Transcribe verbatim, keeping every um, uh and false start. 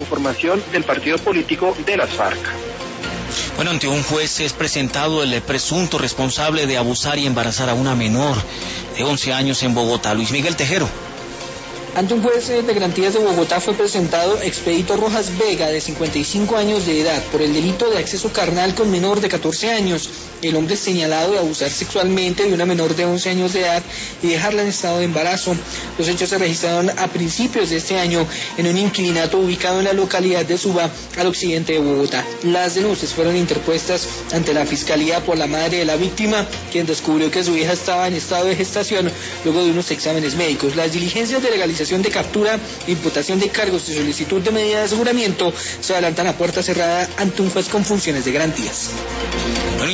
conformación del partido político de las FARC. Bueno, ante un juez es presentado el presunto responsable de abusar y embarazar a una menor de once años en Bogotá, Luis Miguel Tejero. Ante un juez de garantías de Bogotá fue presentado Expedito Rojas Vega, de cincuenta y cinco años de edad, por el delito de acceso carnal con menor de catorce años. El hombre es señalado de abusar sexualmente de una menor de once años de edad y dejarla en estado de embarazo. Los hechos se registraron a principios de este año en un inquilinato ubicado en la localidad de Suba, al occidente de Bogotá. Las denuncias fueron interpuestas ante la Fiscalía por la madre de la víctima, quien descubrió que su hija estaba en estado de gestación luego de unos exámenes médicos. Las diligencias de legalización de captura, imputación de cargos y solicitud de medida de aseguramiento se adelantan a puerta cerrada ante un juez con funciones de garantías.